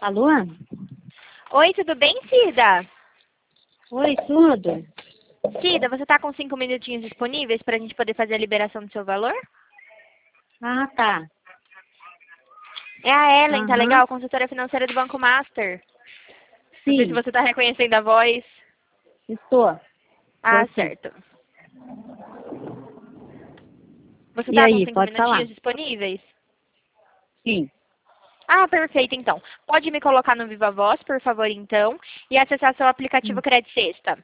Alô? Oi, tudo bem, Cida? Oi, tudo? Cida, você está com 5 minutinhos disponíveis para a gente poder fazer a liberação do seu valor? Ah, tá. É a Ellen, tá Aham. legal? Consultora financeira do Banco Master. Não sei se Sim, você está reconhecendo a voz. estou. Ah, Estou sim. certo. Você E está com aí, 5 pode falar? minutinhos disponíveis? Sim. Ah, perfeito, então. Pode me colocar no Viva Voz, por favor, então, e acessar seu aplicativo Credit Sexta.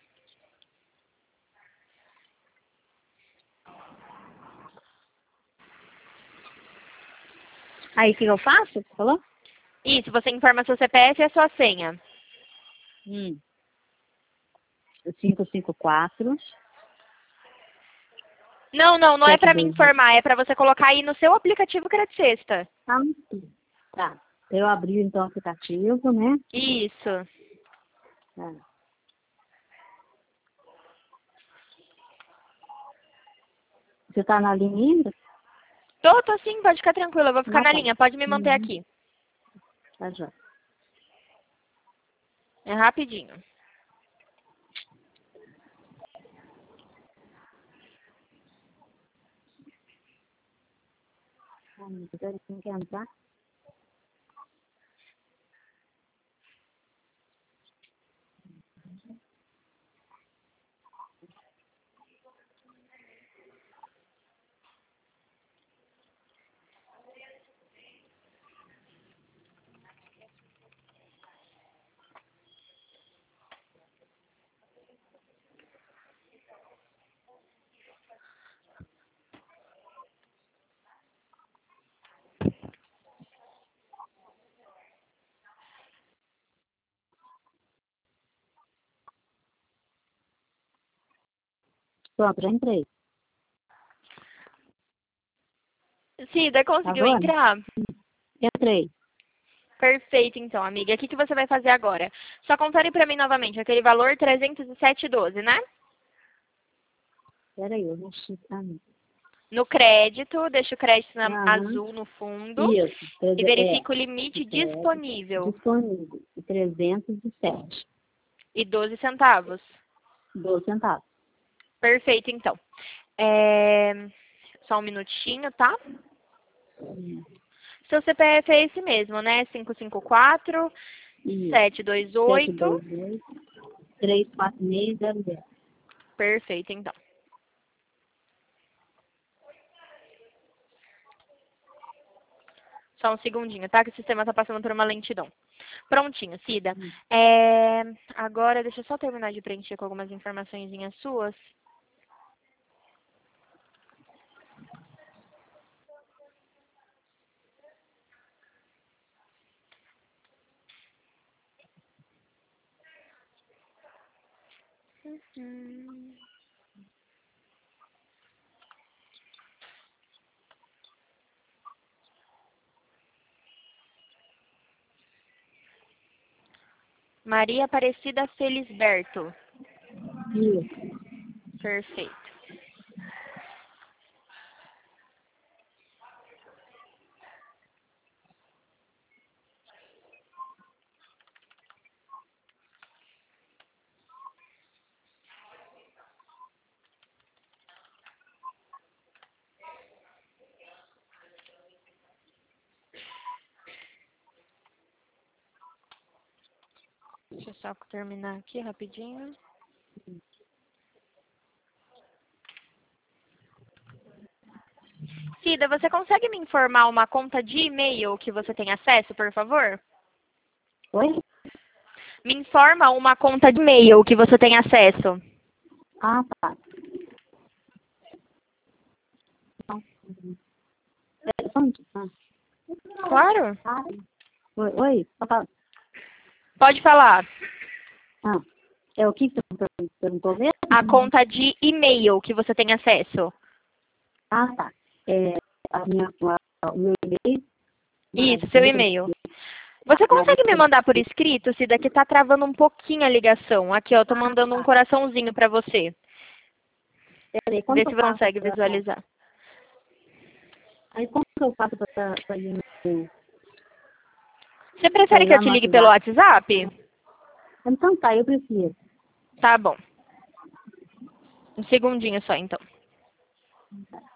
Aí, o que eu faço? Você falou? Isso, você informa seu CPF e a sua senha. Hum. 554 Não é para me 722. informar, é para você colocar aí no seu aplicativo Credit Sexta. Ah, sim. Tá. Eu abri então o aplicativo, né? Isso. Tá. Você tá na linha ainda? Tô sim, pode ficar tranquila, eu vou ficar Ah, na tá. linha, pode me manter Uhum. aqui. Tá já. É rapidinho. Ah, meu Deus, não quer entrar? Pronto, já entrei. Cida, Tá conseguiu vendo? entrar? Entrei. Perfeito, então, amiga. O que você vai fazer agora? Só confere para mim novamente, aquele valor 307,12, né? Peraí, eu vou chutar. No crédito, deixa o crédito Aham. azul no fundo Isso. e É. verifica o limite Crédito disponível disponível. 307. e 12 centavos. 12 centavos. Perfeito, então. É... Só um minutinho, tá? Hum. Seu CPF é esse mesmo, né? 554 Isso. 728. 722 34600. Perfeito, então. Só um segundinho, tá? Que o sistema tá passando por uma lentidão. Prontinho, Cida. Agora, deixa eu só terminar de preencher com algumas informaçõezinhas suas. Hum. Maria Aparecida Felisberto. Isso. Perfeito. Deixa eu só terminar aqui rapidinho. Cida, você consegue me informar uma conta de e-mail que você tem acesso, por favor? Oi? Me informa uma conta de e-mail que você tem acesso. Ah, tá. Não. Onde? Claro. Ah. Oi, oi. Pode falar. Ah, é o que você perguntou mesmo? A conta de e-mail que você tem acesso. Ah, tá. É, o meu e-mail, Isso, seu e-mail. Você consegue me mandar por escrito, se daqui tá travando um pouquinho a ligação? Aqui, ó, tô mandando um coraçãozinho pra você. Peraí, como Vê que se eu você faço consegue pra... visualizar. Aí como que eu faço pra ir no... Você prefere que eu te ligue pelo WhatsApp? Então tá, eu prefiro. Tá bom. Um segundinho só, então. Tá.